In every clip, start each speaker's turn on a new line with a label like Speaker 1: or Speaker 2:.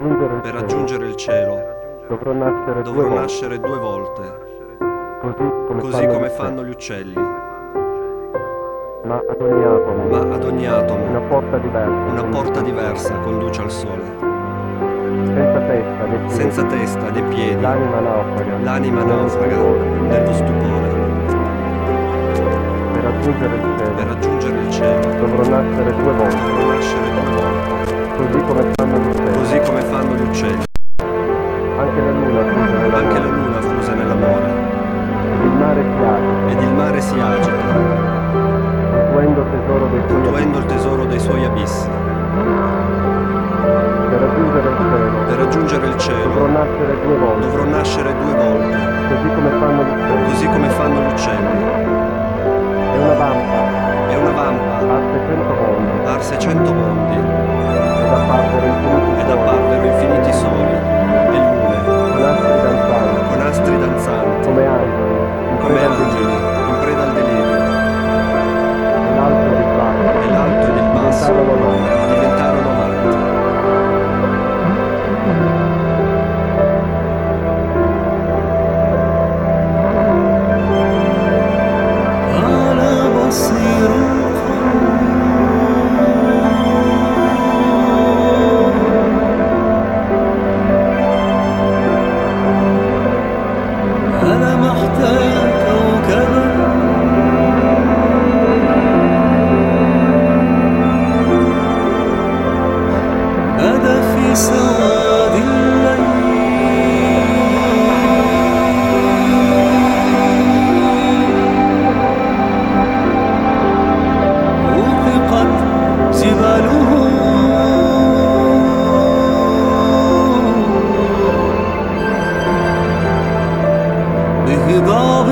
Speaker 1: Per raggiungere il cielo
Speaker 2: dovrò
Speaker 1: nascere due volte,
Speaker 2: così come
Speaker 1: fanno gli uccelli.
Speaker 2: Ma ad ogni atomo
Speaker 1: Una
Speaker 2: una
Speaker 1: porta diversa conduce al sole.
Speaker 2: senza testa né piedi,
Speaker 1: L'anima naufraga nello stupore.
Speaker 2: per raggiungere il cielo,
Speaker 1: Dovrò nascere due volte,
Speaker 2: così come fanno gli uccelli.
Speaker 1: Anche la luna fusa nell'amore.
Speaker 2: Ed il mare si agita,
Speaker 1: Intuendo il tesoro dei suoi abissi.
Speaker 2: per raggiungere il cielo,
Speaker 1: Dovrò nascere due volte,
Speaker 2: così come fanno gli uccelli.
Speaker 1: È una vampa,
Speaker 2: Arse 100 mondi,
Speaker 1: ed apparvero infiniti soli e lune,
Speaker 2: con astri danzanti,
Speaker 1: come angeli, in preda al delirio.
Speaker 2: e l'alto ed il basso
Speaker 1: diventarono matti.
Speaker 3: أنا بصير أنا محتاج كوكبا بدا في سواد الليل وثقت جباله بهضاب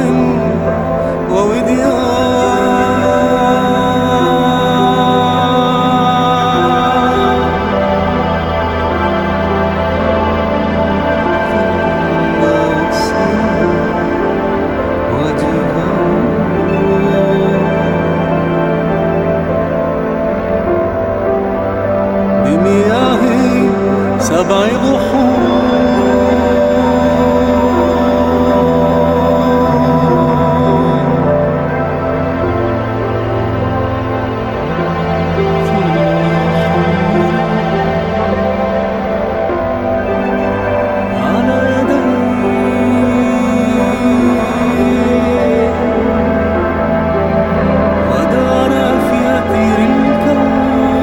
Speaker 3: بمياه سبع على يدي ودار في أثير الكون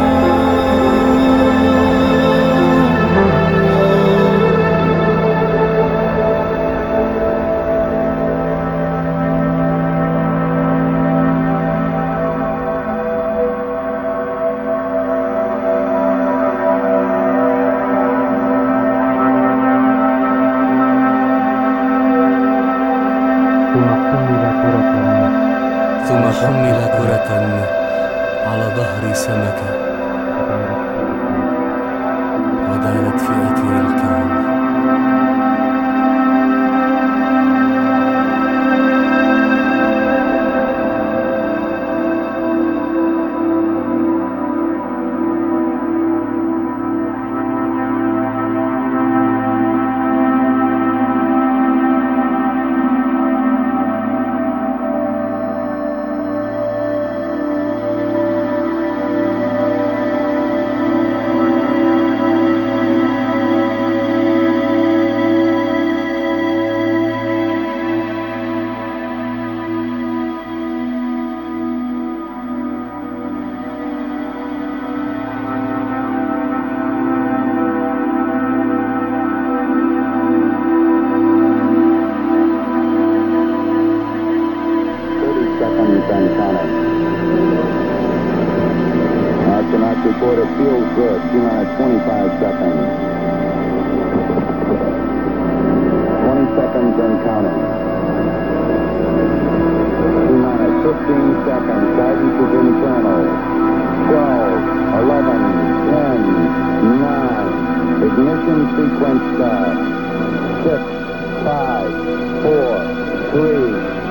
Speaker 3: ثم حمل كرة على ظهر سمكة ودارت في أثير الكون
Speaker 4: Astronauts report it feels good. T-minus 25 seconds. 20 seconds and counting. T-minus 15 seconds. Guidance is internal. 12, 11, 10, 9. Ignition sequence start. 6, 5, 4, 3,